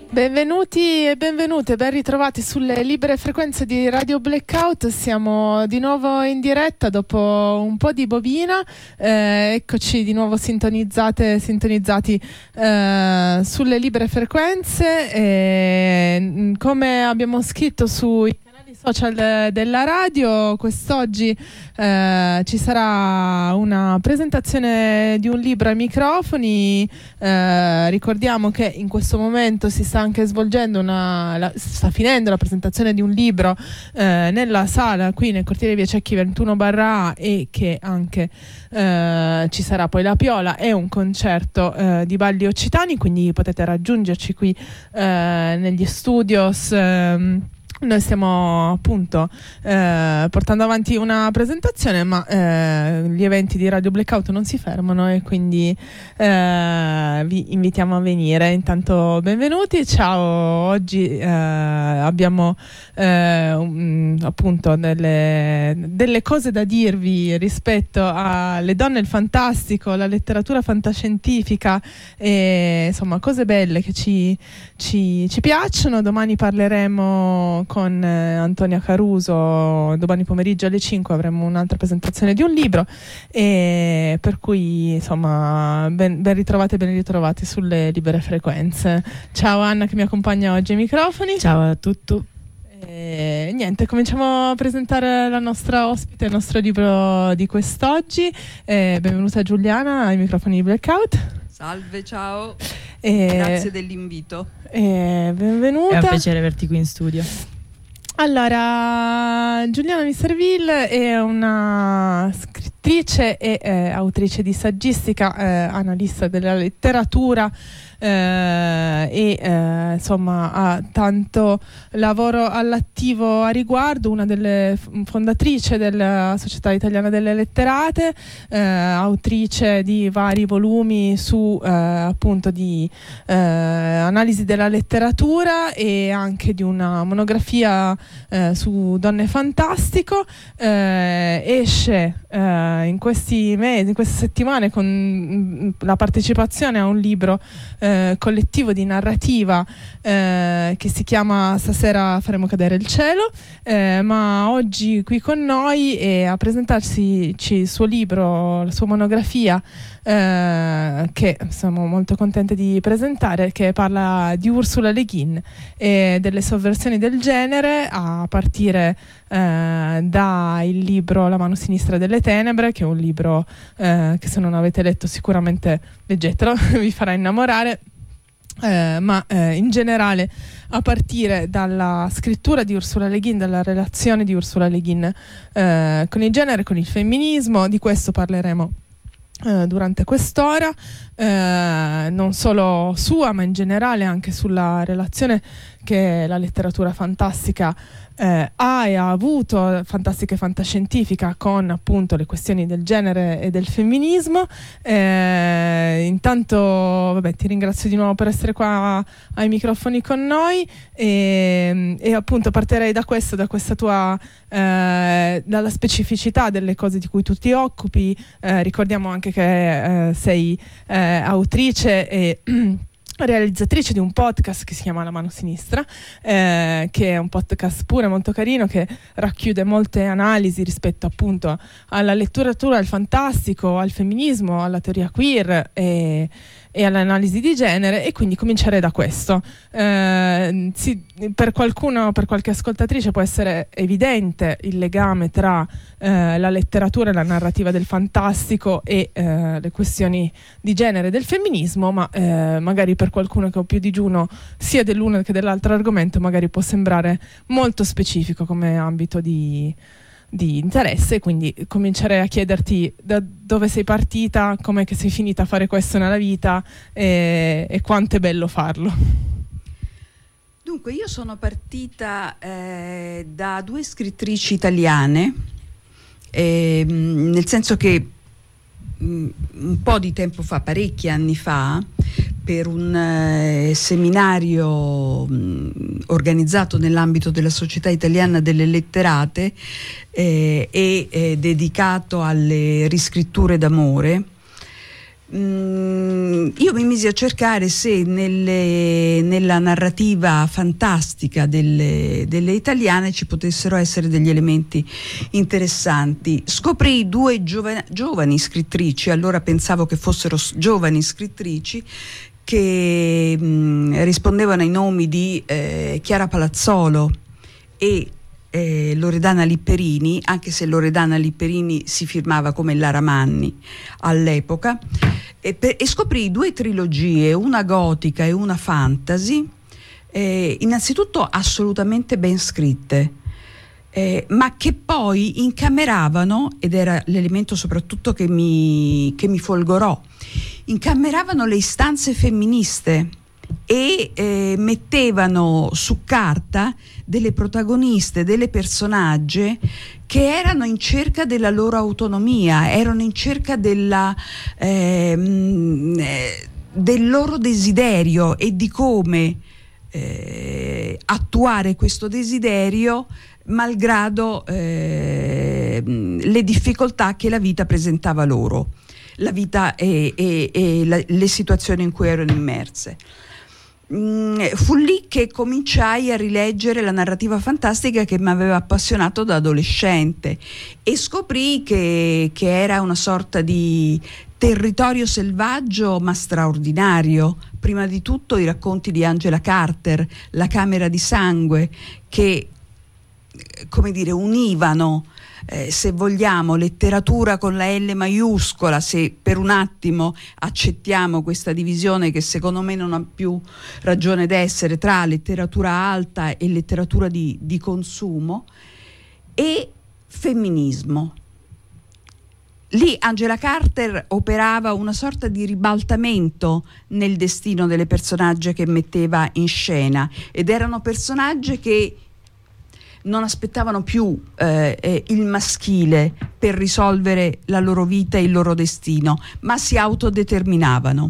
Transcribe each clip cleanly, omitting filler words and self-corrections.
Benvenuti e benvenute, ben ritrovati sulle libere frequenze di Radio Blackout. Siamo di nuovo in diretta dopo un po' di bobina. Eccoci di nuovo sintonizzati sulle libere frequenze. Come abbiamo scritto sui canali social della radio, quest'oggi ci sarà una presentazione di un libro ai microfoni. Ricordiamo che in questo momento si sta anche svolgendo sta finendo la presentazione di un libro nella sala qui nel cortile Via Cecchi 21/A, e che anche ci sarà poi la Piola e un concerto di balli occitani, quindi potete raggiungerci qui negli studios. Noi stiamo appunto portando avanti una presentazione, ma gli eventi di Radio Blackout non si fermano, e quindi vi invitiamo a venire. Intanto benvenuti, ciao. Oggi abbiamo appunto delle cose da dirvi rispetto alle donne, il fantastico, la letteratura fantascientifica, e insomma cose belle che ci piacciono. Domani parleremo con Antonia Caruso, domani pomeriggio alle 5 avremo un'altra presentazione di un libro, e per cui insomma ben ritrovati sulle libere frequenze. Ciao Anna che mi accompagna oggi ai microfoni. Ciao a tutti. Niente, cominciamo a presentare la nostra ospite, il nostro libro di quest'oggi. Benvenuta Giuliana ai microfoni di Blackout. Salve, ciao. Grazie dell'invito. Benvenuta. È un piacere averti qui in studio. Allora, Giuliana Miserville è una scrittrice e autrice di saggistica, analista della letteratura, insomma ha tanto lavoro all'attivo a riguardo. Una delle fondatrici della Società Italiana delle Letterate, autrice di vari volumi su appunto di analisi della letteratura, e anche di una monografia su Donne Fantastico. Esce in questi mesi, in queste settimane, con la partecipazione a un libro collettivo di narrativa che si chiama Stasera faremo cadere il cielo, ma oggi qui con noi a presentarci il suo libro, la sua monografia, che siamo molto contenti di presentare, che parla di Ursula Le Guin e delle sovversioni del genere, a partire dal libro La mano sinistra delle tenebre, che è un libro che, se non avete letto, sicuramente leggetelo, vi farà innamorare. Ma in generale, a partire dalla scrittura di Ursula Le Guin, dalla relazione di Ursula Le Guin con il genere, con il femminismo. Di questo parleremo durante quest'ora, non solo sua, ma in generale anche sulla relazione che la letteratura fantastica ha e ha avuto, fantastica e fantascientifica, con appunto le questioni del genere e del femminismo. Intanto vabbè, ti ringrazio di nuovo per essere qua ai microfoni con noi, e appunto partirei da questa tua dalla specificità delle cose di cui tu ti occupi. Ricordiamo anche che sei autrice e realizzatrice di un podcast che si chiama La mano sinistra, che è un podcast pure molto carino, che racchiude molte analisi rispetto appunto alla letteratura, al fantastico, al femminismo, alla teoria queer e all'analisi di genere. E quindi comincerei da questo. Per qualcuno, per qualche ascoltatrice, può essere evidente il legame tra la letteratura e la narrativa del fantastico e le questioni di genere e del femminismo, ma magari per qualcuno che ha più digiuno sia dell'uno che dell'altro argomento, magari può sembrare molto specifico come ambito di interesse. Quindi comincerei a chiederti da dove sei partita, com'è che sei finita a fare questo nella vita, e quanto è bello farlo. Dunque, io sono partita da due scrittrici italiane, nel senso che un po' di tempo fa, parecchi anni fa, per un seminario organizzato nell'ambito della Società Italiana delle Letterate e dedicato alle riscritture d'amore, io mi misi a cercare se nella narrativa fantastica delle italiane ci potessero essere degli elementi interessanti. Scoprì due giovani scrittrici, allora pensavo che fossero giovani scrittrici, che rispondevano ai nomi di Chiara Palazzolo e Loredana Lipperini, anche se Loredana Lipperini si firmava come Lara Manni all'epoca, e scoprì due trilogie, una gotica e una fantasy, innanzitutto assolutamente ben scritte, ma che poi incameravano, ed era l'elemento soprattutto che mi folgorò, incameravano le istanze femministe e mettevano su carta delle protagoniste, delle personaggi che erano in cerca della loro autonomia, erano in cerca del loro desiderio e di come attuare questo desiderio malgrado le difficoltà che la vita presentava loro, la vita e le situazioni in cui erano immerse. Fu lì che cominciai a rileggere la narrativa fantastica che mi aveva appassionato da adolescente e scoprì che era una sorta di territorio selvaggio ma straordinario. Prima di tutto i racconti di Angela Carter, La Camera di Sangue, che come dire univano, se vogliamo, letteratura con la L maiuscola, se per un attimo accettiamo questa divisione che secondo me non ha più ragione d'essere, tra letteratura alta e letteratura di consumo, e femminismo. Lì Angela Carter operava una sorta di ribaltamento nel destino delle personaggi che metteva in scena, ed erano personaggi che non aspettavano più il maschile per risolvere la loro vita e il loro destino, ma si autodeterminavano.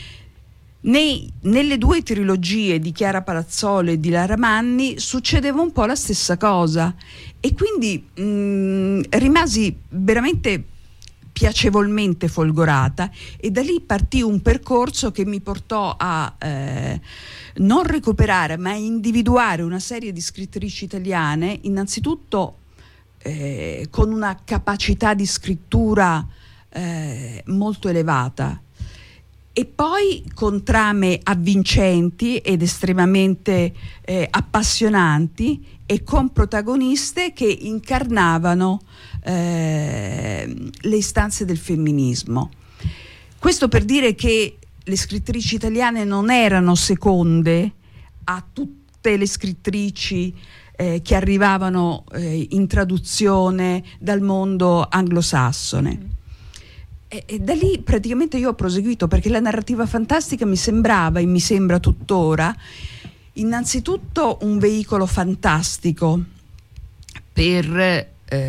Nelle due trilogie di Chiara Palazzolo e di Lara Manni succedeva un po' la stessa cosa, e quindi rimasi veramente piacevolmente folgorata, e da lì partì un percorso che mi portò a non recuperare ma a individuare una serie di scrittrici italiane, innanzitutto con una capacità di scrittura molto elevata, e poi con trame avvincenti ed estremamente appassionanti, e con protagoniste che incarnavano le istanze del femminismo. Questo per dire che le scrittrici italiane non erano seconde a tutte le scrittrici che arrivavano in traduzione dal mondo anglosassone. E da lì praticamente io ho proseguito, perché la narrativa fantastica mi sembrava, e mi sembra tuttora, innanzitutto un veicolo fantastico per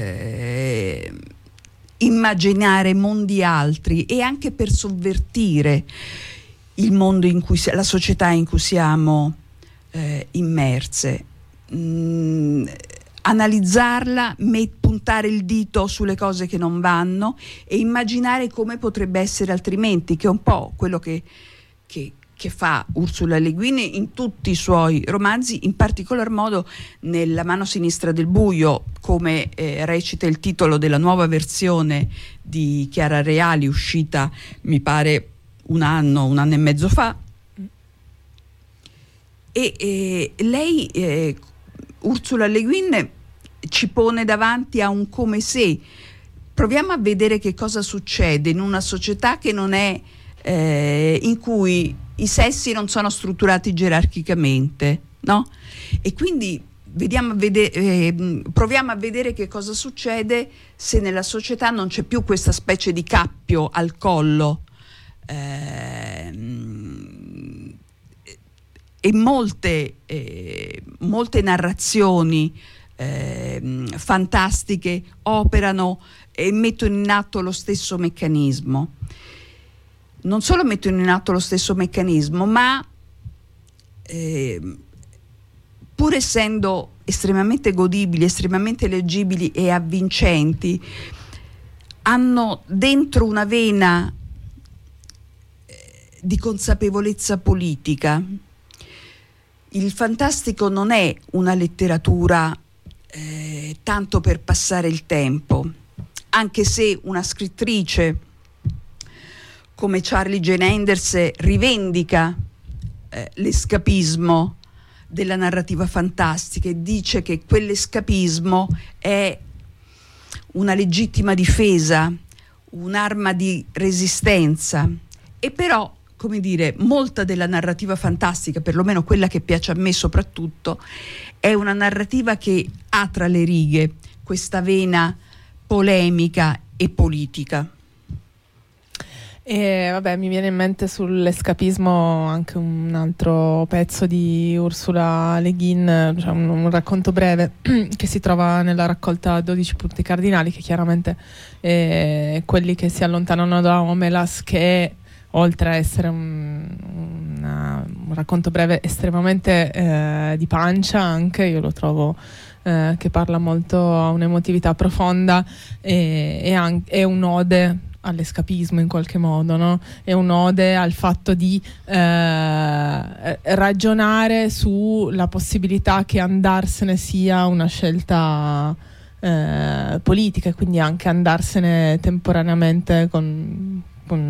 immaginare mondi altri e anche per sovvertire il mondo in cui la società in cui siamo immerse. Analizzarla, puntare il dito sulle cose che non vanno e immaginare come potrebbe essere altrimenti, che è un po' quello che fa Ursula Le Guin in tutti i suoi romanzi, in particolar modo nella Mano sinistra del buio, come recita il titolo della nuova versione di Chiara Reali, uscita mi pare un anno e mezzo fa. E lei, Ursula Le Guin, ci pone davanti a un come se. Proviamo a vedere che cosa succede in una società che non è in cui i sessi non sono strutturati gerarchicamente, no? E quindi proviamo a vedere che cosa succede se nella società non c'è più questa specie di cappio al collo, e molte narrazioni fantastiche operano e mettono in atto lo stesso meccanismo. Non solo mettono in atto lo stesso meccanismo, ma pur essendo estremamente godibili, estremamente leggibili e avvincenti, hanno dentro una vena di consapevolezza politica. Il fantastico non è una letteratura tanto per passare il tempo, anche se una scrittrice come Charlie Jane Anders rivendica l'escapismo della narrativa fantastica e dice che quell'escapismo è una legittima difesa, un'arma di resistenza. E però, come dire, molta della narrativa fantastica, perlomeno quella che piace a me soprattutto, è una narrativa che ha tra le righe questa vena polemica e politica. E vabbè, mi viene in mente sull'escapismo anche un altro pezzo di Ursula Le Guin, cioè un racconto breve che si trova nella raccolta 12 punti cardinali, che chiaramente è quelli che si allontanano da Omelas, che oltre a essere un racconto breve estremamente di pancia, anche io lo trovo che parla molto a un'emotività profonda e è un'ode all'escapismo in qualche modo, no? È un'ode al fatto di ragionare sulla possibilità che andarsene sia una scelta politica, e quindi anche andarsene temporaneamente con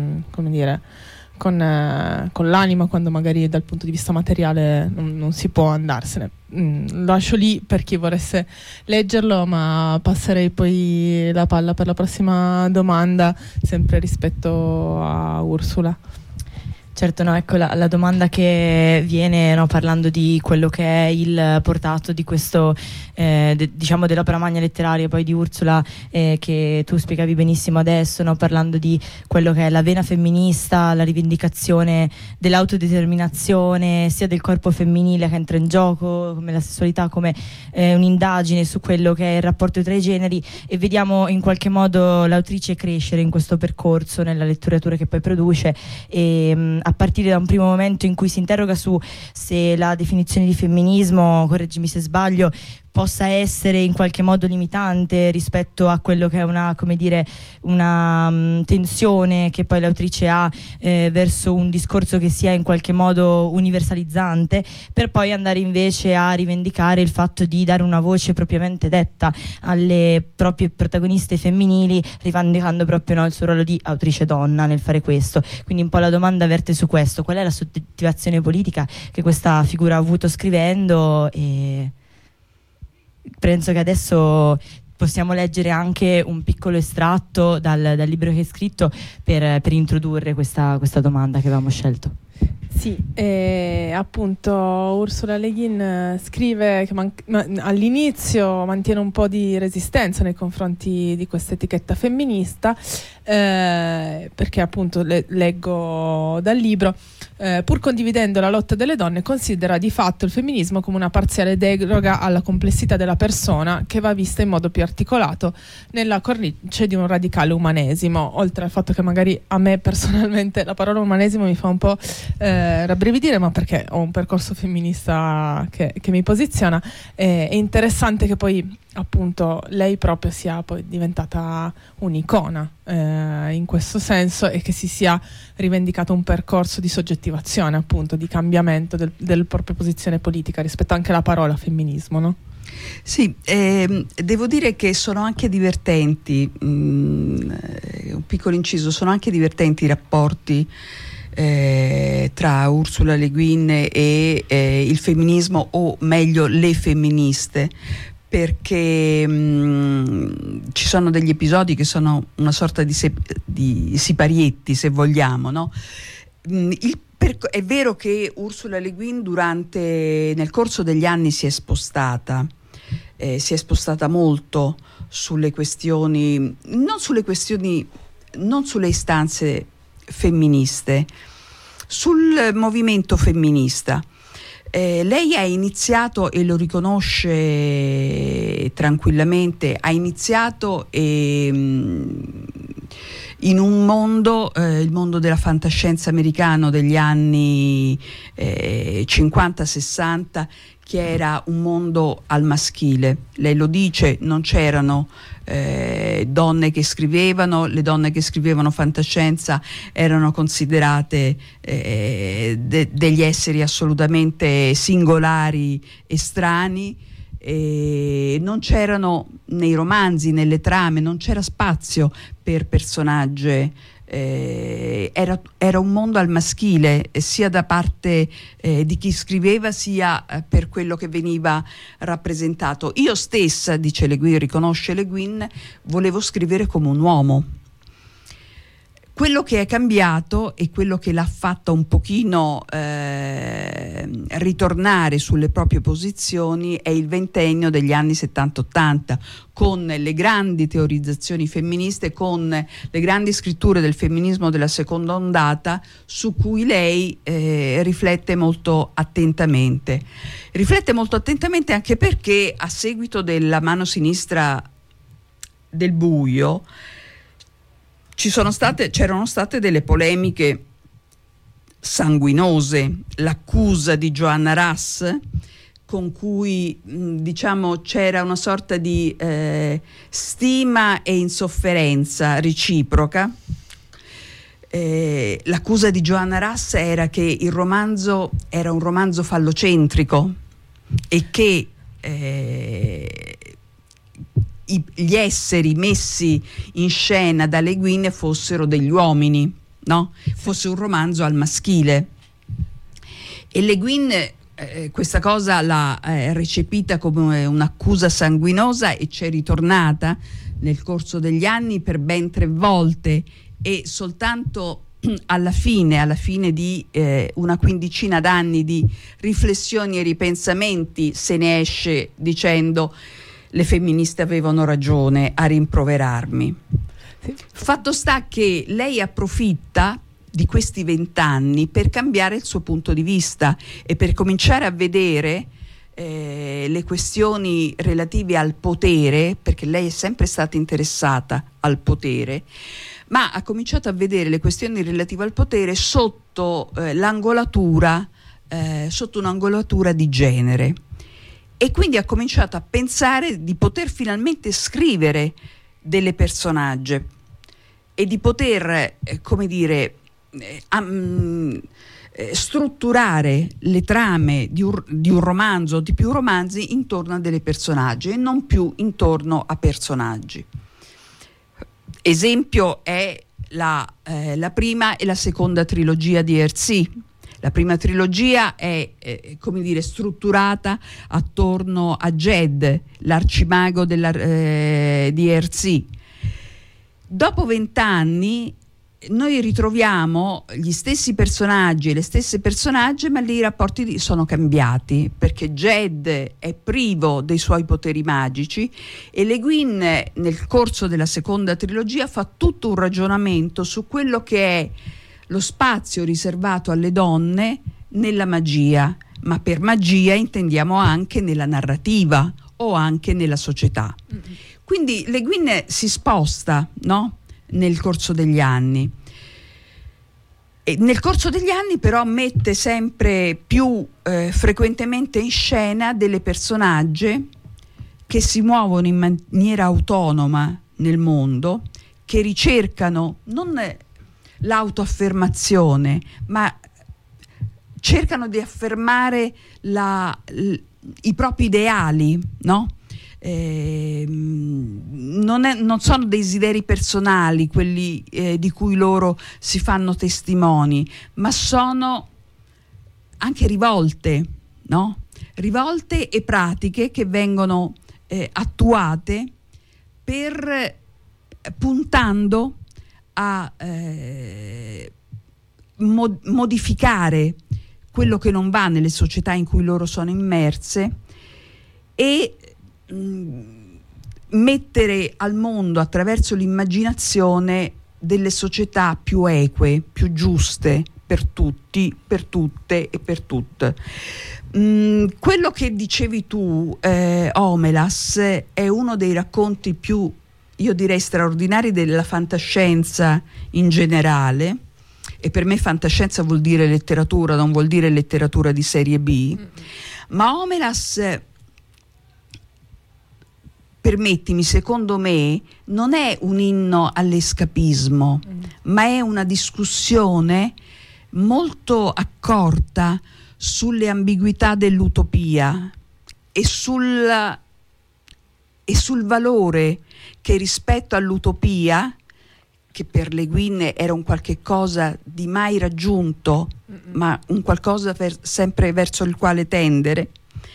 l'anima, quando magari dal punto di vista materiale non si può andarsene. Lascio lì per chi voresse leggerlo, ma passerei poi la palla per la prossima domanda, sempre rispetto a Ursula. Certo, no, ecco la domanda che viene, no, parlando di quello che è il portato di questo, diciamo, dell'opera magna letteraria poi di Ursula, che tu spiegavi benissimo adesso, no, parlando di quello che è la vena femminista, la rivendicazione dell'autodeterminazione sia del corpo femminile che entra in gioco, come la sessualità, come un'indagine su quello che è il rapporto tra i generi, e vediamo in qualche modo l'autrice crescere in questo percorso nella letteratura che poi produce, e a partire da un primo momento in cui si interroga su se la definizione di femminismo, correggimi se sbaglio, possa essere in qualche modo limitante rispetto a quello che è una, come dire, una tensione che poi l'autrice ha verso un discorso che sia in qualche modo universalizzante, per poi andare invece a rivendicare il fatto di dare una voce propriamente detta alle proprie protagoniste femminili, rivendicando proprio, no, il suo ruolo di autrice donna nel fare questo. Quindi un po' la domanda verte su questo: qual è la motivazione politica che questa figura ha avuto scrivendo? E penso che adesso possiamo leggere anche un piccolo estratto dal libro che hai scritto per introdurre questa domanda che avevamo scelto. Sì, appunto Ursula Le Guin scrive che all'inizio mantiene un po' di resistenza nei confronti di questa etichetta femminista, perché appunto leggo dal libro, pur condividendo la lotta delle donne, considera di fatto il femminismo come una parziale deroga alla complessità della persona, che va vista in modo più articolato nella cornice di un radicale umanesimo. Oltre al fatto che magari a me personalmente la parola umanesimo mi fa un po' rabbrividire, ma perché ho un percorso femminista che mi posiziona, è interessante che poi appunto lei proprio sia poi diventata un'icona in questo senso, e che si sia rivendicato un percorso di soggettivazione, appunto di cambiamento del propria posizione politica rispetto anche alla parola femminismo, no? Sì, devo dire che sono anche divertenti, un piccolo inciso, sono anche divertenti i rapporti tra Ursula Le Guin e il femminismo, o meglio le femministe, perché ci sono degli episodi che sono una sorta di siparietti, se vogliamo, no? È vero che Ursula Le Guin nel corso degli anni si è spostata molto sulle questioni, non sulle istanze femministe, sul movimento femminista. Lei ha iniziato, e lo riconosce tranquillamente, ha iniziato in un mondo, il mondo della fantascienza americano degli anni 50-60, che era un mondo al maschile. Lei lo dice, non c'erano donne che scrivevano, le donne che scrivevano fantascienza erano considerate degli esseri assolutamente singolari, estranei. Non c'erano nei romanzi, nelle trame, non c'era spazio per personaggi, era un mondo al maschile, sia da parte di chi scriveva, sia per quello che veniva rappresentato. Io stessa, dice Le Guin, riconosce Le Guin, volevo scrivere come un uomo. Quello che è cambiato e quello che l'ha fatta un pochino ritornare sulle proprie posizioni è il ventennio degli anni 70-80, con le grandi teorizzazioni femministe, con le grandi scritture del femminismo della seconda ondata, su cui lei riflette molto attentamente. Riflette molto attentamente anche perché, a seguito della mano sinistra del buio, c'erano state delle polemiche sanguinose. L'accusa di Joanna Russ, con cui diciamo c'era una sorta di stima e insofferenza reciproca. L'accusa di Joanna Russ era che il romanzo era un romanzo fallocentrico e che gli esseri messi in scena da Le Guin fossero degli uomini, no? Fosse un romanzo al maschile. E Le Guin questa cosa l'ha recepita come un'accusa sanguinosa e c'è ritornata nel corso degli anni per ben 3 volte, e soltanto alla fine di una quindicina d'anni di riflessioni e ripensamenti se ne esce dicendo: le femministe avevano ragione a rimproverarmi. Fatto sta che lei approfitta di questi 20 anni per cambiare il suo punto di vista e per cominciare a vedere le questioni relative al potere, perché lei è sempre stata interessata al potere, ma ha cominciato a vedere le questioni relative al potere sotto l'angolatura, sotto un'angolatura di genere. E quindi ha cominciato a pensare di poter finalmente scrivere delle personaggi e di poter, strutturare le trame di un romanzo o di più romanzi intorno a delle personaggi e non più intorno a personaggi. Esempio è la prima e la seconda trilogia di Hersey. La prima trilogia è strutturata attorno a Jed, l'arcimago di Hersey. Dopo 20 anni noi ritroviamo gli stessi personaggi e le stesse personaggi, ma lì i rapporti sono cambiati, perché Jed è privo dei suoi poteri magici e Le Guin nel corso della seconda trilogia fa tutto un ragionamento su quello che è lo spazio riservato alle donne nella magia, ma per magia intendiamo anche nella narrativa o anche nella società. Quindi Le Guin si sposta, no? Nel corso degli anni. E nel corso degli anni però mette sempre più frequentemente in scena delle personaggi che si muovono in maniera autonoma nel mondo, che ricercano non l'autoaffermazione, ma cercano di affermare i propri ideali, no? Non sono desideri personali quelli di cui loro si fanno testimoni, ma sono anche rivolte, no? Rivolte e pratiche che vengono attuate puntando a modificare quello che non va nelle società in cui loro sono immerse e mettere al mondo attraverso l'immaginazione delle società più eque, più giuste per tutti, per tutte e per tutte. Quello che dicevi tu, Omelas, è uno dei racconti più io direi straordinari della fantascienza in generale, e per me fantascienza vuol dire letteratura, non vuol dire letteratura di serie B, ma Omelas, permettimi, secondo me non è un inno all'escapismo, ma è una discussione molto accorta sulle ambiguità dell'utopia e sul valore che rispetto all'utopia, che per Le Guin era un qualche cosa di mai raggiunto, ma un qualcosa sempre verso il quale tendere,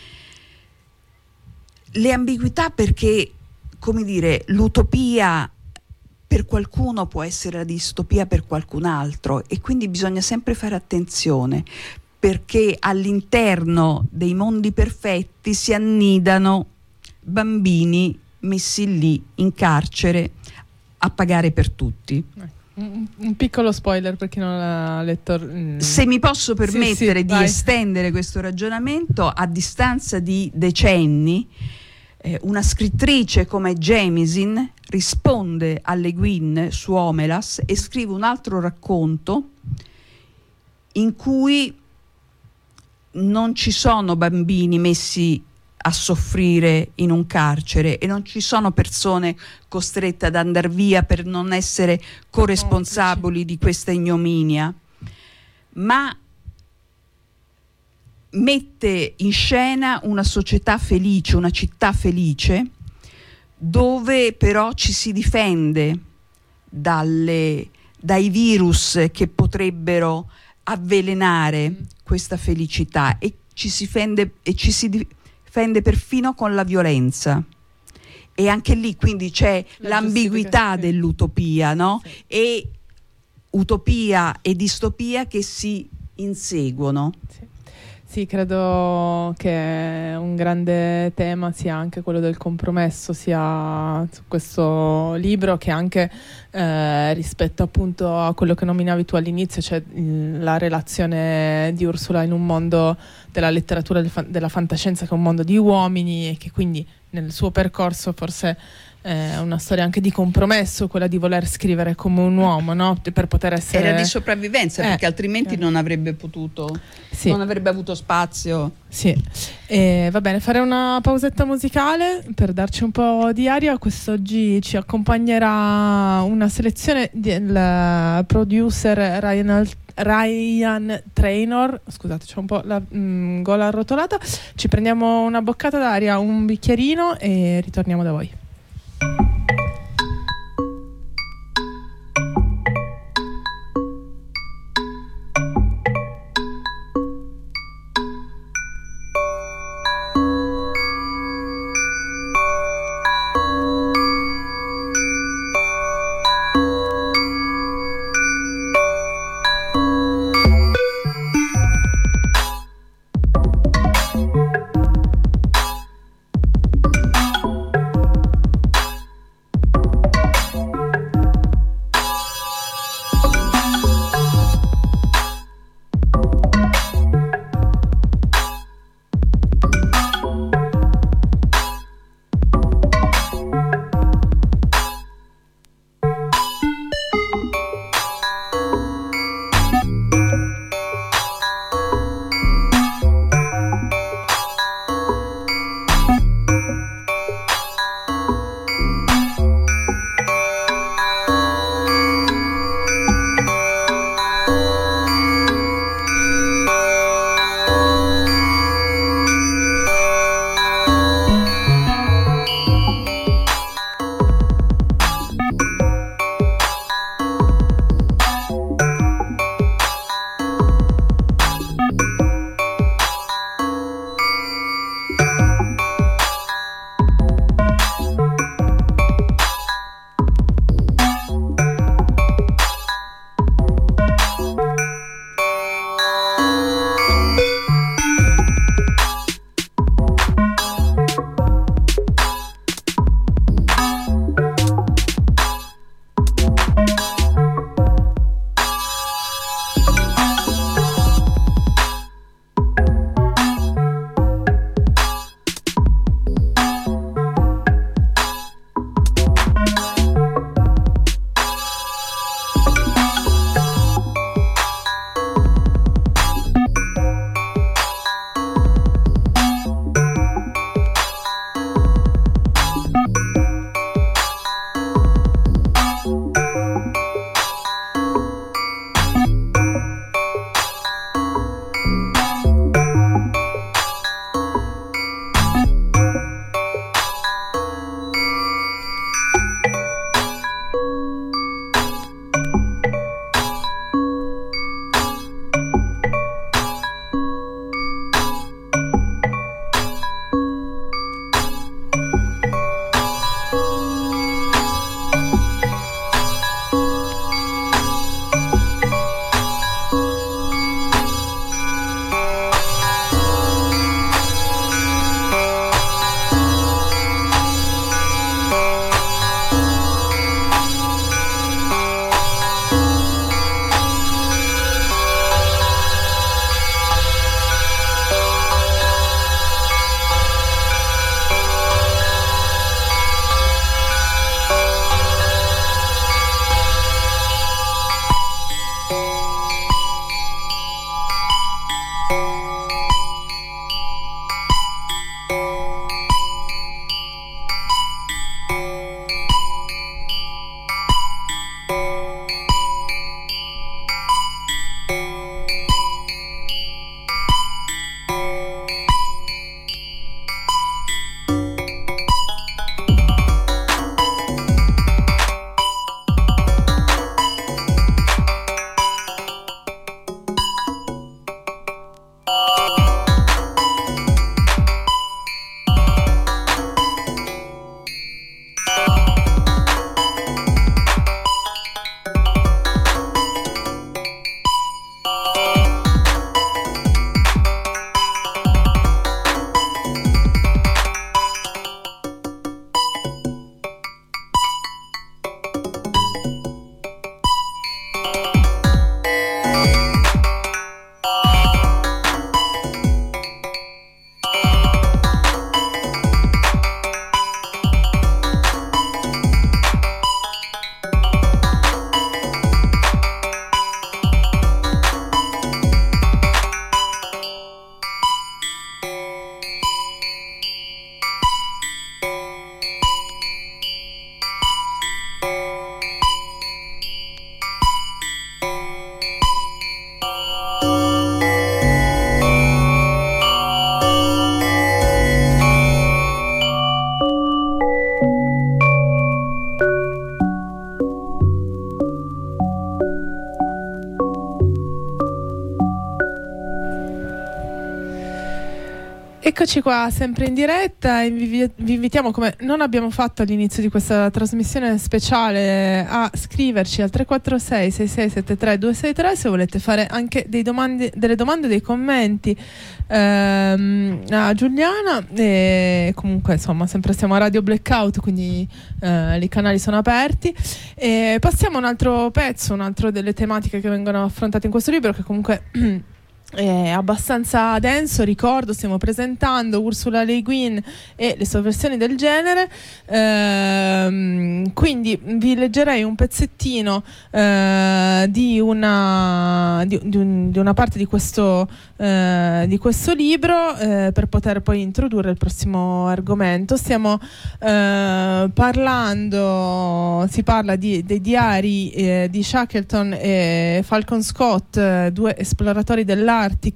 le ambiguità, perché, come dire, l'utopia per qualcuno può essere la distopia per qualcun altro, e quindi bisogna sempre fare attenzione, perché all'interno dei mondi perfetti si annidano bambini messi lì in carcere a pagare per tutti. Un piccolo spoiler per chi non l'ha letto. Se mi posso permettere di vai. estendere questo ragionamento, a distanza di decenni, una scrittrice come Jemisin risponde a Le Guin su Omelas e scrive un altro racconto in cui non ci sono bambini messi a soffrire in un carcere e non ci sono persone costrette ad andare via per non essere corresponsabili di questa ignominia, ma mette in scena una società felice, una città felice, dove però ci si difende dai virus che potrebbero avvelenare questa felicità, e ci si difende perfino con la violenza. E anche lì quindi c'è l'ambiguità dell'utopia, no? Sì. E utopia e distopia che si inseguono. Sì, credo che un grande tema sia anche quello del compromesso, sia su questo libro che anche rispetto appunto a quello che nominavi tu all'inizio, cioè la relazione di Ursula in un mondo della letteratura della fantascienza che è un mondo di uomini, e che quindi nel suo percorso forse è una storia anche di compromesso, quella di voler scrivere come un uomo, no? Per poter essere... Era di sopravvivenza, perché altrimenti non avrebbe potuto, non avrebbe avuto spazio. Sì, va bene, fare una pausetta musicale per darci un po' di aria. Quest'oggi ci accompagnerà una selezione del producer Ryan Trainor. Scusate, c'ho un po' la gola arrotolata. Ci prendiamo una boccata d'aria, un bicchierino e ritorniamo da voi. Eccoci qua, sempre in diretta, e vi invitiamo, come non abbiamo fatto all'inizio di questa trasmissione speciale, a scriverci al 346 6673 263 se volete fare anche delle domande, dei commenti a Giuliana. E comunque insomma sempre siamo a Radio Blackout, quindi i canali sono aperti. E passiamo a un altro pezzo, un altro delle tematiche che vengono affrontate in questo libro, che comunque è abbastanza denso. Ricordo, stiamo presentando Ursula Le Guin e le sovversioni del genere, quindi vi leggerei un pezzettino di una parte di questo libro per poter poi introdurre il prossimo argomento. Si parla dei diari di Shackleton e Falcon Scott, due esploratori dell'Artico,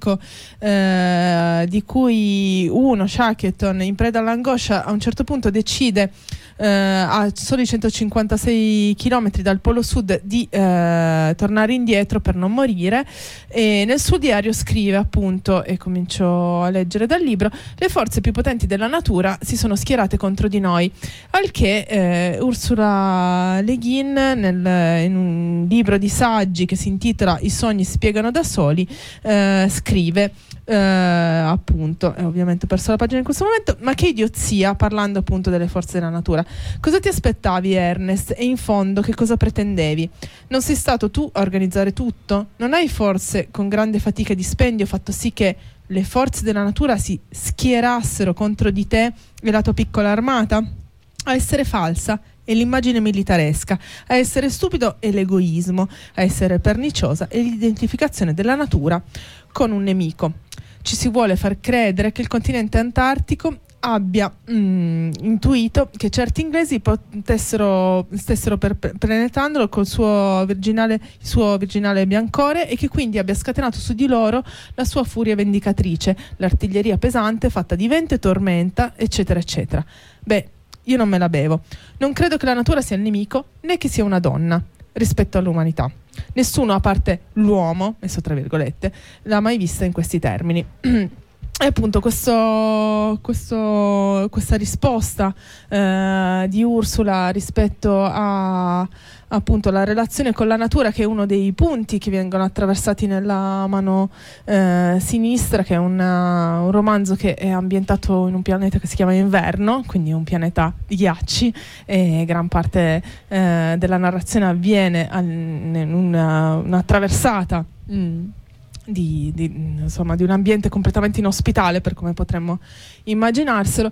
di cui uno, Shackleton, in preda all'angoscia, a un certo punto decide a soli 156 km dal polo sud di tornare indietro per non morire, e nel suo diario scrive appunto, e comincio a leggere dal libro: le forze più potenti della natura si sono schierate contro di noi, al che Ursula Le Guin in un libro di saggi che si intitola I sogni spiegano da soli scrive appunto, ovviamente ho perso la pagina in questo momento, ma che idiozia, parlando appunto delle forze della natura. Cosa ti aspettavi, Ernest? E in fondo che cosa pretendevi? Non sei stato tu a organizzare tutto? Non hai forse con grande fatica e dispendio fatto sì che le forze della natura si schierassero contro di te e la tua piccola armata? A essere falsa è l'immagine militaresca, a essere stupido è l'egoismo, a essere perniciosa è l'identificazione della natura con un nemico. Ci si vuole far credere che il continente antartico abbia intuito che certi inglesi stessero penetrandolo col suo virginale biancore, e che quindi abbia scatenato su di loro la sua furia vendicatrice, l'artiglieria pesante fatta di vento e tormenta, eccetera eccetera. Beh, io non me la bevo. Non credo che la natura sia il nemico, né che sia una donna rispetto all'umanità. Nessuno, a parte l'uomo, messo tra virgolette, l'ha mai vista in questi termini. E appunto questa risposta di Ursula rispetto a appunto la relazione con la natura, che è uno dei punti che vengono attraversati nella mano sinistra, che è un romanzo che è ambientato in un pianeta che si chiama Inverno, quindi un pianeta di ghiacci, e gran parte della narrazione avviene in una traversata insomma, di un ambiente completamente inospitale per come potremmo immaginarcelo,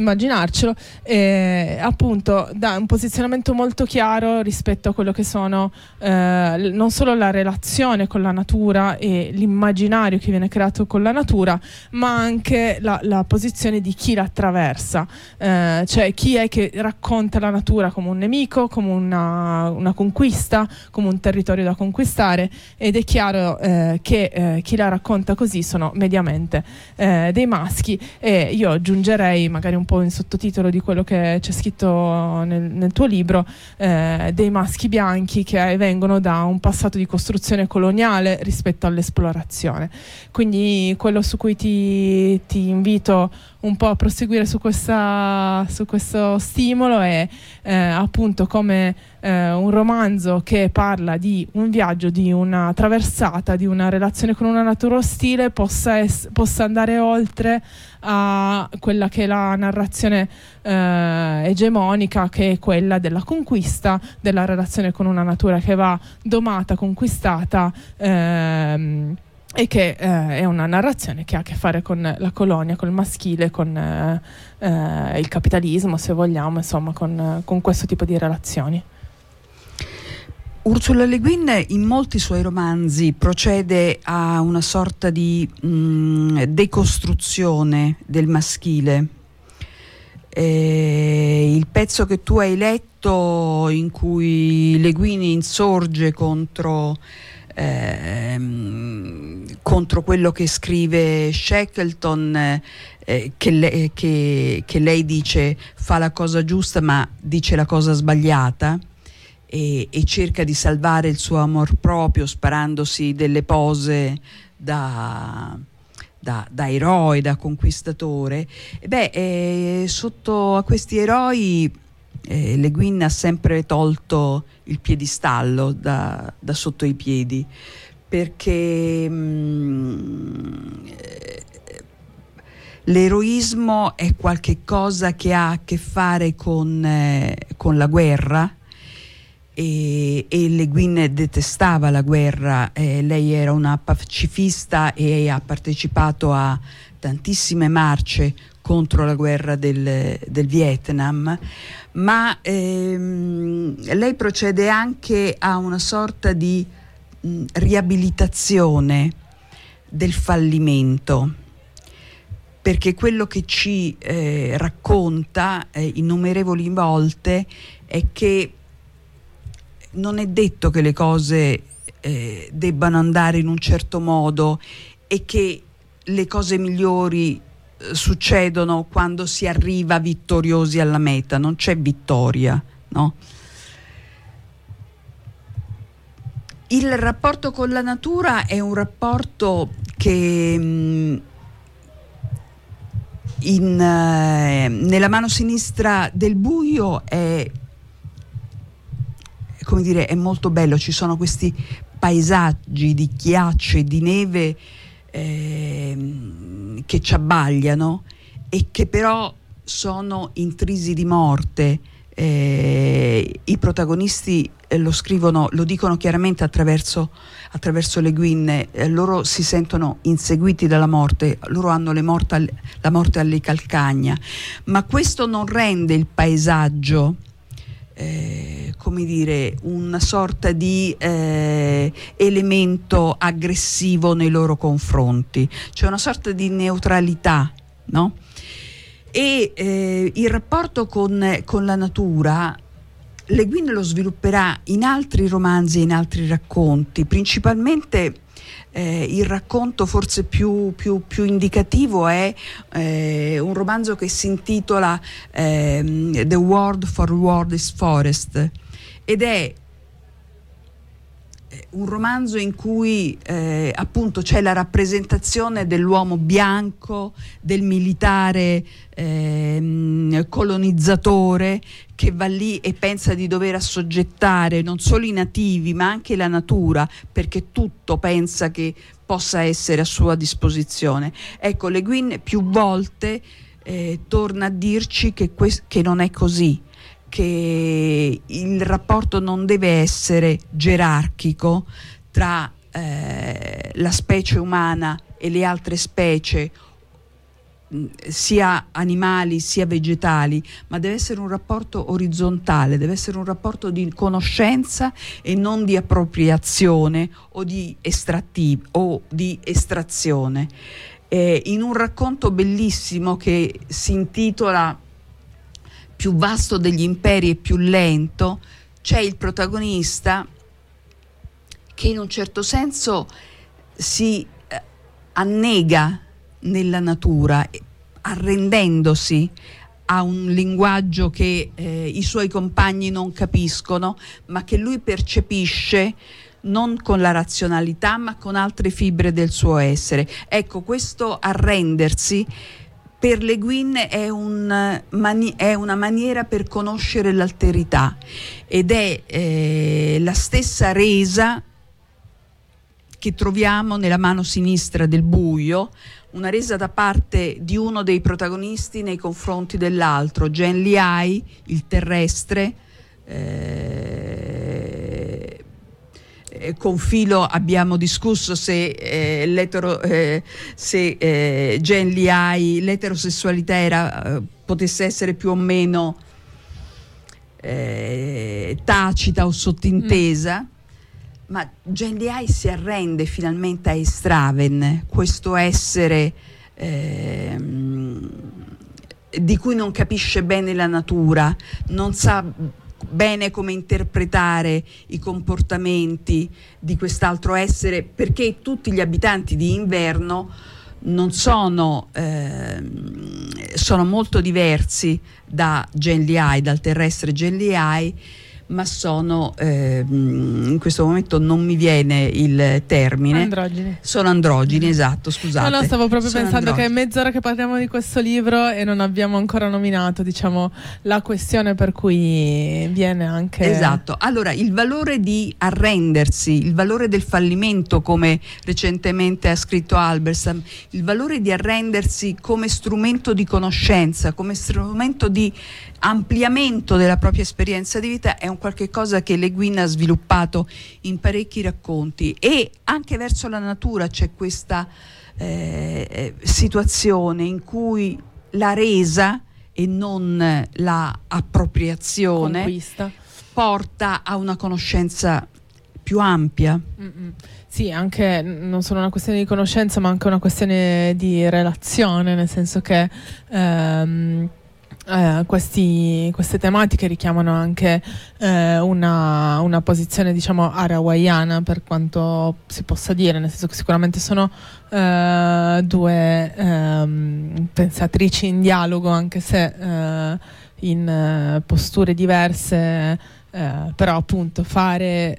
appunto dà un posizionamento molto chiaro rispetto a quello che sono non solo la relazione con la natura e l'immaginario che viene creato con la natura, ma anche la posizione di chi la attraversa, cioè chi è che racconta la natura come un nemico, come una conquista, come un territorio da conquistare, ed è chiaro che chi la racconta così sono mediamente dei maschi, e io aggiungerei, magari un po' in sottotitolo di quello che c'è scritto nel tuo libro, dei maschi bianchi che vengono da un passato di costruzione coloniale rispetto all'esplorazione. Quindi quello su cui ti invito un po' a proseguire su questo stimolo è appunto come un romanzo che parla di un viaggio, di una traversata, di una relazione con una natura ostile possa andare oltre a quella che è la narrazione egemonica, che è quella della conquista, della relazione con una natura che va domata, conquistata, e che è una narrazione che ha a che fare con la colonia, col maschile, con il capitalismo, se vogliamo, insomma, con questo tipo di relazioni. Ursula Le Guin in molti suoi romanzi procede a una sorta di decostruzione del maschile. Il pezzo che tu hai letto, in cui Le Guin insorge contro quello che scrive Shackleton, che lei dice fa la cosa giusta ma dice la cosa sbagliata, e cerca di salvare il suo amor proprio sparandosi delle pose da eroe, da conquistatore. Sotto a questi eroi Le Guin ha sempre tolto il piedistallo da sotto i piedi, perché l'eroismo è qualche cosa che ha a che fare con la guerra, e Le Guin detestava la guerra. Lei era una pacifista e ha partecipato a tantissime marce contro la guerra del Vietnam, ma lei procede anche a una sorta di riabilitazione del fallimento, perché quello che ci racconta innumerevoli volte è che non è detto che le cose debbano andare in un certo modo, e che le cose migliori succedono quando si arriva vittoriosi alla meta. Non c'è vittoria, no? Il rapporto con la natura è un rapporto che nella mano sinistra del buio è, come dire, è molto bello. Ci sono questi paesaggi di ghiaccio e di neve che ci abbagliano e che però sono intrisi di morte. I protagonisti lo dicono chiaramente attraverso Le Guin. Loro si sentono inseguiti dalla morte, loro hanno la morte alle calcagna, ma questo non rende il paesaggio come dire, una sorta di elemento aggressivo nei loro confronti. C'è una sorta di neutralità, no? E il rapporto con la natura Le Guin lo svilupperà in altri romanzi e in altri racconti. Principalmente il racconto forse più indicativo è un romanzo che si intitola The Word for Word is Forest, ed è un romanzo in cui appunto c'è la rappresentazione dell'uomo bianco, del militare colonizzatore che va lì e pensa di dover assoggettare non solo i nativi ma anche la natura, perché tutto pensa che possa essere a sua disposizione. Ecco, Le Guin più volte torna a dirci che non è così, che il rapporto non deve essere gerarchico tra la specie umana e le altre specie, sia animali sia vegetali, ma deve essere un rapporto orizzontale, deve essere un rapporto di conoscenza e non di appropriazione o di estrazione. In un racconto bellissimo che si intitola Più vasto degli imperi e più lento, c'è il protagonista che in un certo senso si annega nella natura, arrendendosi a un linguaggio che i suoi compagni non capiscono, ma che lui percepisce non con la razionalità, ma con altre fibre del suo essere. Ecco, questo arrendersi per Le Guin è una maniera per conoscere l'alterità, ed è la stessa resa che troviamo nella mano sinistra del buio, una resa da parte di uno dei protagonisti nei confronti dell'altro, Zhen Liai, il terrestre. Con Filo abbiamo discusso se Zhen Liai, l'eterosessualità potesse essere più o meno tacita o sottintesa. Ma Zhen Liai si arrende finalmente a Estraven, questo essere di cui non capisce bene la natura, non sa bene come interpretare i comportamenti di quest'altro essere, perché tutti gli abitanti di Inverno non sono molto diversi da Zhen Liai, dal terrestre Zhen Liai, ma sono in questo momento non mi viene il termine. Androgini. Sono androgini, esatto, scusate. No, stavo proprio Sono pensando androgini. che è mezz'ora che parliamo di questo libro e non abbiamo ancora nominato, diciamo, la questione per cui viene anche... Esatto, allora il valore di arrendersi, il valore del fallimento, come recentemente ha scritto Alberstam, il valore di arrendersi come strumento di conoscenza, come strumento di ampliamento della propria esperienza di vita, è un qualche cosa che Le Guin ha sviluppato in parecchi racconti, e anche verso la natura c'è questa situazione in cui la resa e non la appropriazione conquista porta a una conoscenza più ampia. Sì, anche non solo una questione di conoscenza, ma anche una questione di relazione, nel senso che queste tematiche richiamano anche una posizione, diciamo, arawaiana, per quanto si possa dire, nel senso che sicuramente sono due pensatrici in dialogo, anche se in posture diverse, però appunto fare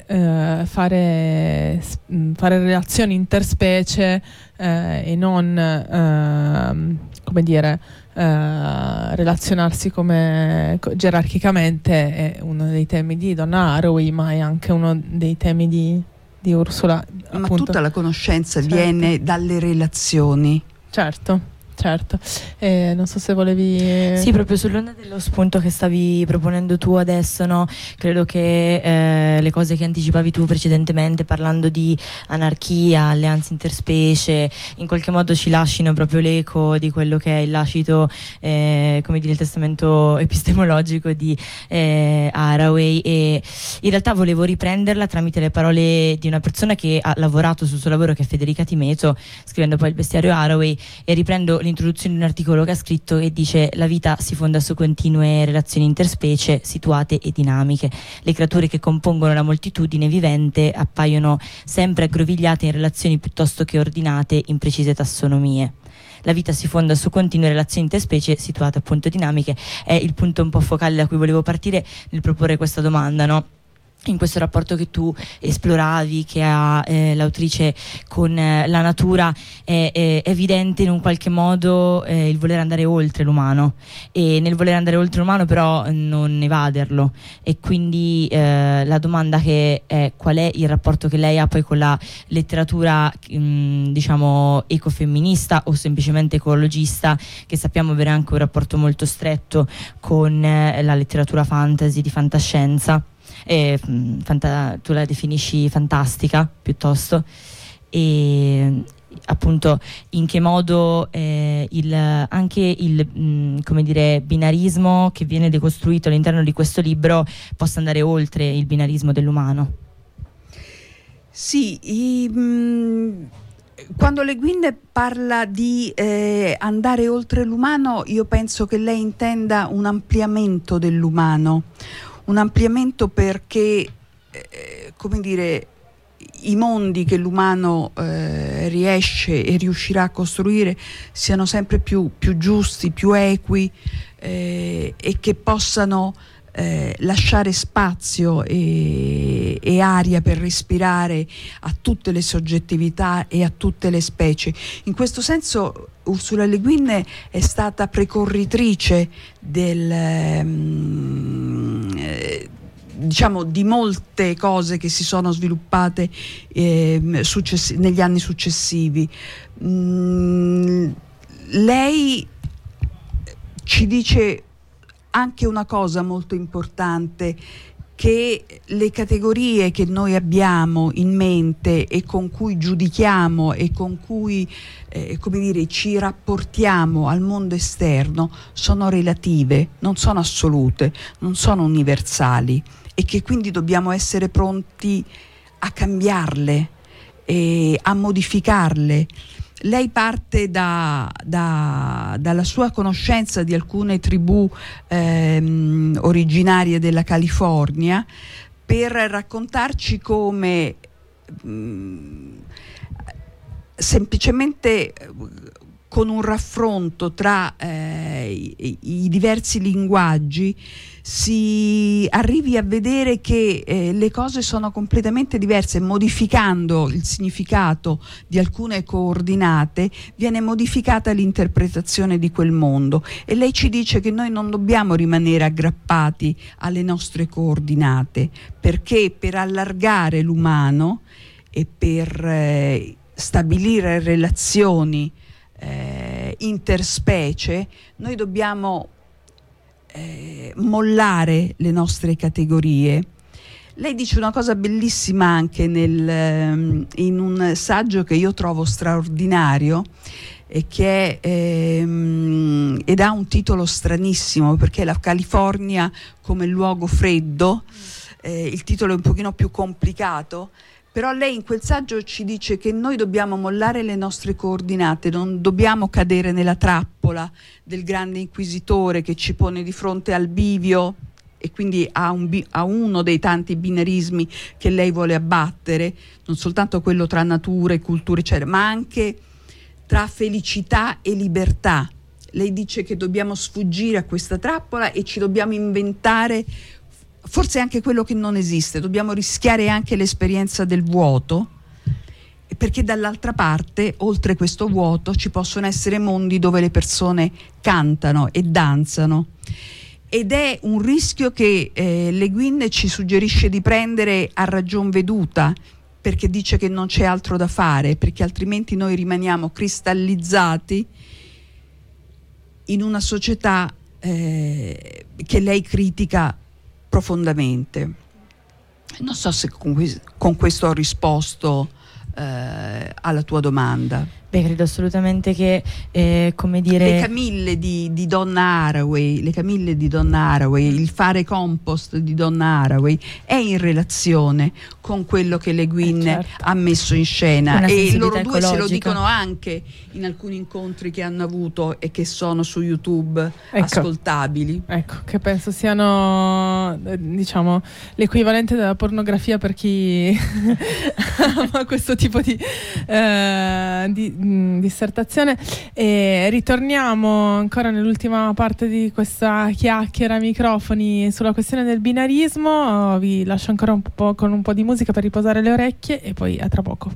relazioni interspecie e non come dire, relazionarsi come gerarchicamente è uno dei temi di Donna Haraway, ma è anche uno dei temi di Ursula. Ma appunto. tutta la conoscenza Certo. viene dalle relazioni. Certo. Non so se volevi... Sì, proprio sull'onda dello spunto che stavi proponendo tu adesso, no? Credo che le cose che anticipavi tu precedentemente, parlando di anarchia, alleanze interspecie, in qualche modo ci lascino proprio l'eco di quello che è il lascito, come dire, il testamento epistemologico di Haraway, e in realtà volevo riprenderla tramite le parole di una persona che ha lavorato sul suo lavoro, che è Federica Timeto, scrivendo poi il bestiario Haraway, e riprendo l'introduzione di un articolo che ha scritto, e dice: la vita si fonda su continue relazioni interspecie, situate e dinamiche. Le creature che compongono la moltitudine vivente appaiono sempre aggrovigliate in relazioni piuttosto che ordinate in precise tassonomie. La vita si fonda su continue relazioni interspecie, situate appunto dinamiche, è il punto un po' focale da cui volevo partire nel proporre questa domanda, no? In questo rapporto che tu esploravi, che ha l'autrice con la natura, è evidente in un qualche modo il voler andare oltre l'umano, e nel voler andare oltre l'umano però non evaderlo, e quindi la domanda che è: qual è il rapporto che lei ha poi con la letteratura diciamo ecofemminista o semplicemente ecologista, che sappiamo avere anche un rapporto molto stretto con la letteratura fantasy, di fantascienza? tu la definisci fantastica piuttosto, e appunto in che modo anche il come dire, binarismo che viene decostruito all'interno di questo libro possa andare oltre il binarismo dell'umano. Sì, quando Le Guin parla di andare oltre l'umano, io penso che lei intenda un ampliamento dell'umano, un ampliamento perché, come dire, i mondi che l'umano riesce e riuscirà a costruire siano sempre più giusti, più equi, e che possano lasciare spazio e aria per respirare a tutte le soggettività e a tutte le specie. In questo senso Ursula Le Guin è stata precorritrice diciamo di molte cose che si sono sviluppate negli anni successivi. Lei ci dice anche una cosa molto importante, che le categorie che noi abbiamo in mente e con cui giudichiamo e con cui come dire, ci rapportiamo al mondo esterno sono relative, non sono assolute, non sono universali, e che quindi dobbiamo essere pronti a cambiarle e a modificarle. Lei parte dalla sua conoscenza di alcune tribù originarie della California per raccontarci come semplicemente con un raffronto tra i diversi linguaggi si arrivi a vedere che le cose sono completamente diverse. Modificando il significato di alcune coordinate viene modificata l'interpretazione di quel mondo, e lei ci dice che noi non dobbiamo rimanere aggrappati alle nostre coordinate, perché per allargare l'umano e per stabilire relazioni interspecie noi dobbiamo mollare le nostre categorie. Lei dice una cosa bellissima anche in un saggio che io trovo straordinario e che ed ha un titolo stranissimo, perché è La California come luogo freddo. Il titolo è un pochino più complicato, però lei in quel saggio ci dice che noi dobbiamo mollare le nostre coordinate, non dobbiamo cadere nella trappola del grande inquisitore che ci pone di fronte al bivio, e quindi a uno dei tanti binarismi che lei vuole abbattere, non soltanto quello tra natura e cultura eccetera, ma anche tra felicità e libertà. Lei dice che dobbiamo sfuggire a questa trappola e ci dobbiamo inventare forse anche quello che non esiste, dobbiamo rischiare anche l'esperienza del vuoto, perché dall'altra parte, oltre questo vuoto, ci possono essere mondi dove le persone cantano e danzano, ed è un rischio che Le Guin ci suggerisce di prendere a ragion veduta, perché dice che non c'è altro da fare, perché altrimenti noi rimaniamo cristallizzati in una società che lei critica profondamente. Non so se con questo ho risposto alla tua domanda. Beh, credo assolutamente che come dire, le Camille di Donna Haraway, il fare compost di Donna Haraway è in relazione con quello che Le Guin certo, ha messo in scena, e loro due ecologica se lo dicono anche in alcuni incontri che hanno avuto e che sono su YouTube, ascoltabili. Ecco, che penso siano diciamo l'equivalente della pornografia per chi ama questo tipo di dissertazione. E ritorniamo ancora nell'ultima parte di questa chiacchiera a microfoni sulla questione del binarismo. Vi lascio ancora un po' con un po' di musica per riposare le orecchie e poi a tra poco.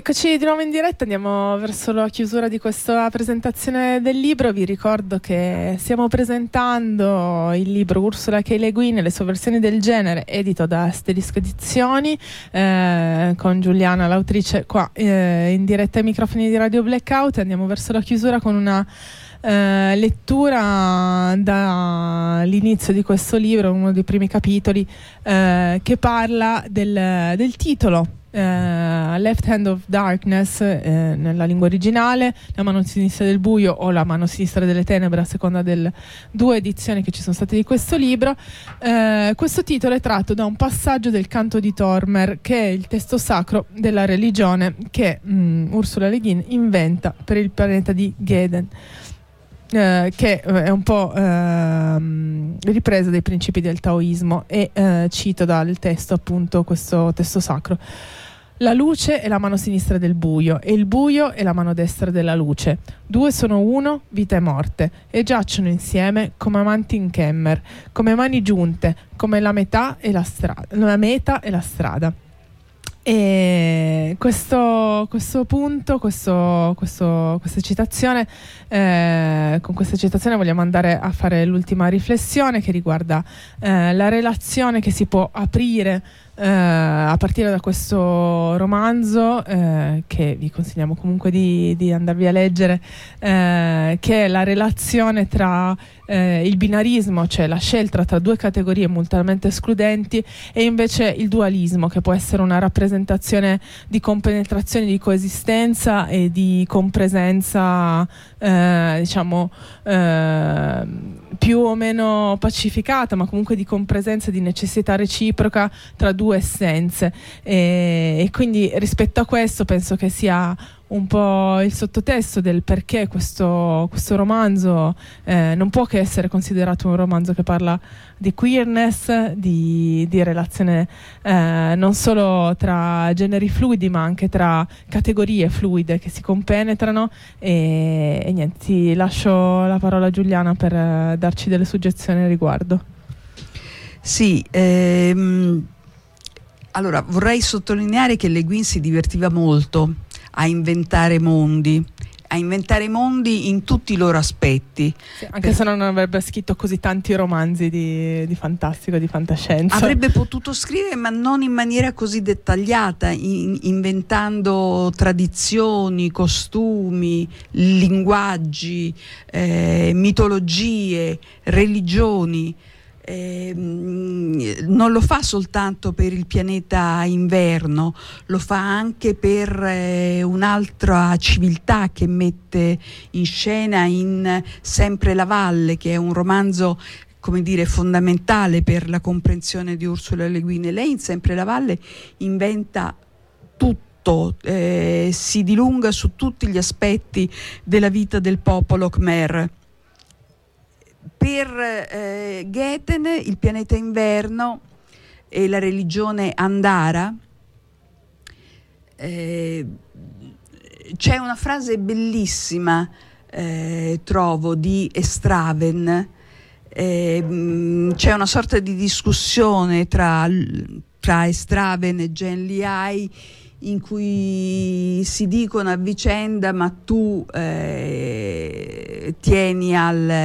Eccoci di nuovo in diretta, andiamo verso la chiusura di questa presentazione del libro. Vi ricordo che stiamo presentando il libro Ursula K. Le Guin e le sue versioni del genere, edito da Asterisco Edizioni, con Giuliana, l'autrice, qua in diretta ai microfoni di Radio Blackout. Andiamo verso la chiusura con una lettura dall'inizio di questo libro, uno dei primi capitoli, che parla del titolo. Left Hand of Darkness, nella lingua originale, la mano sinistra del buio o la mano sinistra delle tenebre, a seconda delle due edizioni che ci sono state di questo libro. Questo titolo è tratto da un passaggio del canto di Tormer, che è il testo sacro della religione che Ursula Le Guin inventa per il pianeta di Geden, che è un po' ripresa dai principi del taoismo, e cito dal testo, appunto, questo testo sacro: la luce è la mano sinistra del buio e il buio è la mano destra della luce. Due sono uno, vita e morte, e giacciono insieme come amanti in Kemmer, come mani giunte, come la meta e la strada. E questo punto, questa citazione, con questa citazione vogliamo andare a fare l'ultima riflessione, che riguarda la relazione che si può aprire a partire da questo romanzo, che vi consigliamo comunque di andarvi a leggere, che è la relazione tra il binarismo, cioè la scelta tra due categorie mutuamente escludenti, e invece il dualismo, che può essere una rappresentazione di compenetrazione, di coesistenza e di compresenza, più o meno pacificata, ma comunque di compresenza e di necessità reciproca tra due essenze. E quindi rispetto a questo penso che sia un po' il sottotesto del perché questo romanzo non può che essere considerato un romanzo che parla di queerness, di relazione non solo tra generi fluidi, ma anche tra categorie fluide che si compenetrano. E niente, ti lascio la parola a Giuliana per darci delle suggezioni al riguardo. Sì, allora vorrei sottolineare che Le Guin si divertiva molto a inventare mondi in tutti i loro aspetti. Sì, anche se non avrebbe scritto così tanti romanzi di fantastico, di fantascienza. Avrebbe potuto scrivere, ma non in maniera così dettagliata, inventando tradizioni, costumi, linguaggi, mitologie, religioni. Non lo fa soltanto per il pianeta Inverno, lo fa anche per un'altra civiltà che mette in scena in Sempre la Valle, che è un romanzo, come dire, fondamentale per la comprensione di Ursula Le Guin. Lei in Sempre la Valle inventa tutto, si dilunga su tutti gli aspetti della vita del popolo Khmer. Per Goethe il pianeta Inverno e la religione Andara, c'è una frase bellissima, trovo, di Estraven. C'è una sorta di discussione tra Estraven e Jean Liai, in cui si dicono a vicenda: ma tu tieni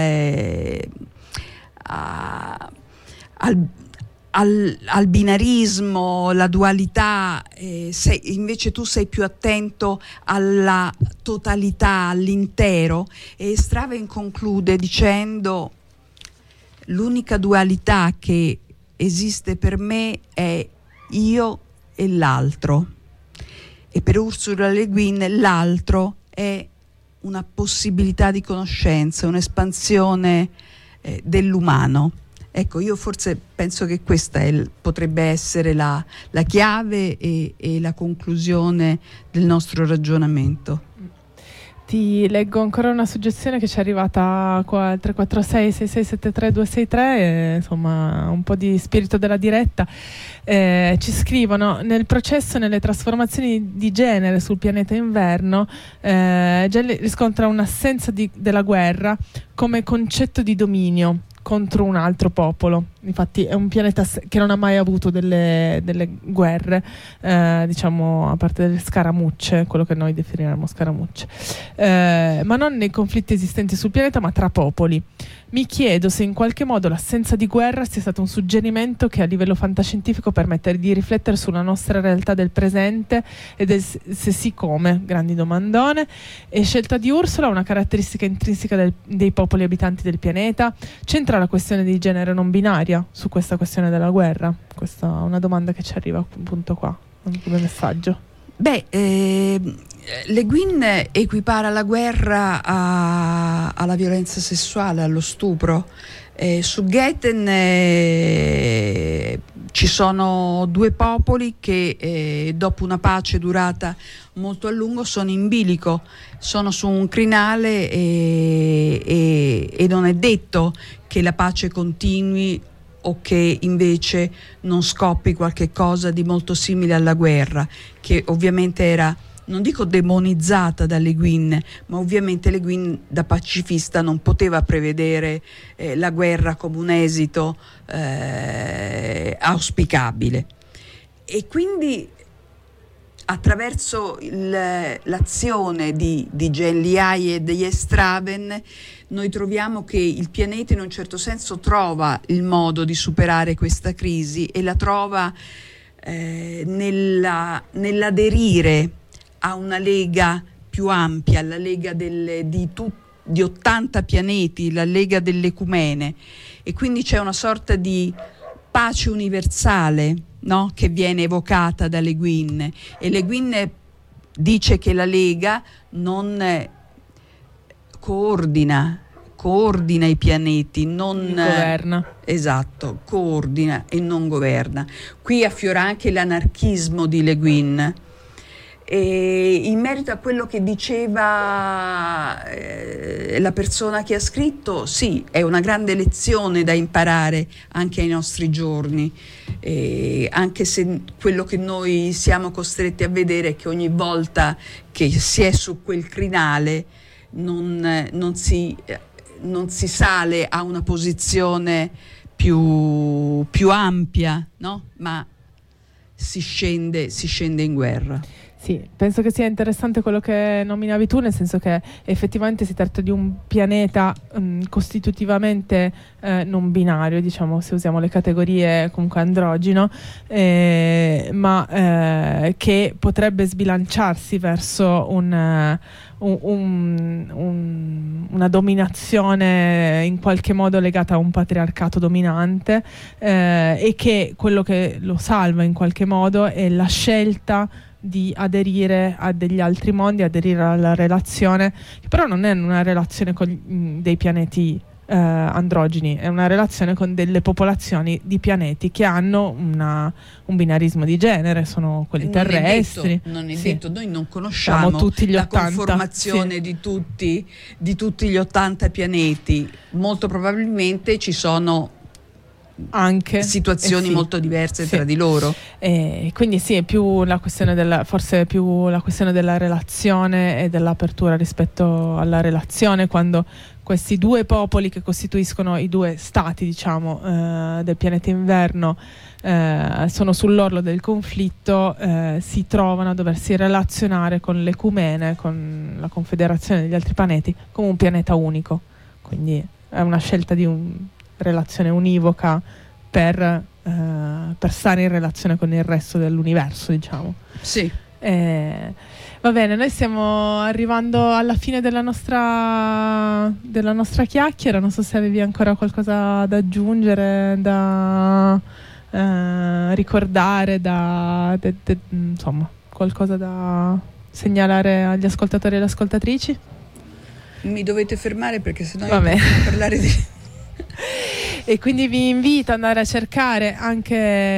al binarismo, la dualità, invece tu sei più attento alla totalità, all'intero. E Straven conclude dicendo: l'unica dualità che esiste per me è io e l'altro. E per Ursula Le Guin l'altro è una possibilità di conoscenza, un'espansione dell'umano. Ecco, io forse penso che questa potrebbe essere la chiave e la conclusione del nostro ragionamento. Ti leggo ancora una suggestione che ci è arrivata qua al 346 6673 263, insomma un po' di spirito della diretta. Ci scrivono: nel processo, nelle trasformazioni di genere sul pianeta Inverno, riscontra un'assenza della guerra come concetto di dominio contro un altro popolo. Infatti è un pianeta che non ha mai avuto delle guerre, diciamo, a parte delle scaramucce, quello che noi definiremo scaramucce, ma non nei conflitti esistenti sul pianeta, ma tra popoli. Mi chiedo se in qualche modo l'assenza di guerra sia stato un suggerimento che a livello fantascientifico permette di riflettere sulla nostra realtà del presente e se sì come, grandi domandone. E scelta di Ursula, una caratteristica intrinseca dei popoli abitanti del pianeta? C'entra la questione di genere non binaria su questa questione della guerra? Questa è una domanda che ci arriva appunto qua come messaggio. Beh, Le Guin equipara la guerra alla violenza sessuale, allo stupro. Su Getten ci sono due popoli che dopo una pace durata molto a lungo sono in bilico, sono su un crinale e non è detto che la pace continui o che invece non scoppi qualche cosa di molto simile alla guerra, che ovviamente era, non dico demonizzata da Le Guin, ma ovviamente Le Guin da pacifista non poteva prevedere la guerra come un esito auspicabile. E quindi attraverso l'azione di Jen Liai e degli Straven noi troviamo che il pianeta in un certo senso trova il modo di superare questa crisi e la trova nell'aderire a una lega più ampia, la lega di 80 pianeti, la lega dell'Ecumene, e quindi c'è una sorta di pace universale, no? Che viene evocata da Le Guin, e Le Guin dice che la Lega non coordina i pianeti, non governa. Esatto, coordina e non governa. Qui affiora anche l'anarchismo di Le Guin. E in merito a quello che diceva la persona che ha scritto, sì, è una grande lezione da imparare anche ai nostri giorni, anche se quello che noi siamo costretti a vedere è che ogni volta che si è su quel crinale non si sale a una posizione più ampia, no? Ma si scende in guerra. Sì, penso che sia interessante quello che nominavi tu, nel senso che effettivamente si tratta di un pianeta costitutivamente non binario, diciamo, se usiamo le categorie comunque androgino, ma che potrebbe sbilanciarsi verso una dominazione in qualche modo legata a un patriarcato dominante, e che quello che lo salva in qualche modo è la scelta di aderire a degli altri mondi, aderire alla relazione, che però non è una relazione con dei pianeti androgeni, è una relazione con delle popolazioni di pianeti che hanno un binarismo di genere, sono quelli terrestri. Non è detto, noi non conosciamo tutti gli la 80, conformazione sì, di tutti gli 80 pianeti, molto probabilmente ci sono anche situazioni sì, molto diverse sì, tra di loro. Quindi sì, è più la questione forse è più la questione della relazione e dell'apertura rispetto alla relazione, quando questi due popoli che costituiscono i due stati, diciamo, del pianeta inverno sono sull'orlo del conflitto, si trovano a doversi relazionare con l'Ecumene, con la confederazione degli altri pianeti, come un pianeta unico. Quindi è una scelta di relazione univoca per stare in relazione con il resto dell'universo, diciamo. Sì. Va bene, noi stiamo arrivando alla fine della nostra chiacchiera. Non so se avevi ancora qualcosa da aggiungere, da ricordare, insomma, qualcosa da segnalare agli ascoltatori e alle ascoltatrici. Mi dovete fermare perché sennò io devo parlare di... E quindi vi invito ad andare a cercare anche,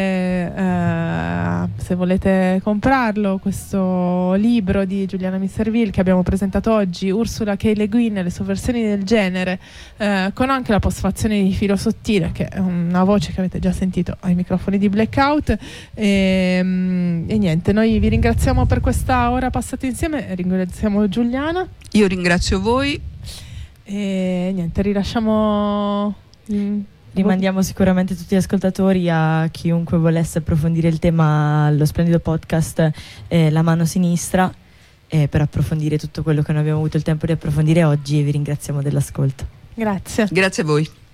se volete comprarlo, questo libro di Giuliana Misserville che abbiamo presentato oggi, Ursula K. Le Guin e le sovversioni del genere, con anche la postfazione di Filo Sottile, che è una voce che avete già sentito ai microfoni di Blackout. E niente, noi vi ringraziamo per questa ora passata insieme, ringraziamo Giuliana. Io ringrazio voi. E niente, rilasciamo Rimandiamo sicuramente tutti gli ascoltatori, a chiunque volesse approfondire il tema, allo splendido podcast La mano sinistra, per approfondire tutto quello che non abbiamo avuto il tempo di approfondire oggi, e vi ringraziamo dell'ascolto. Grazie. Grazie a voi.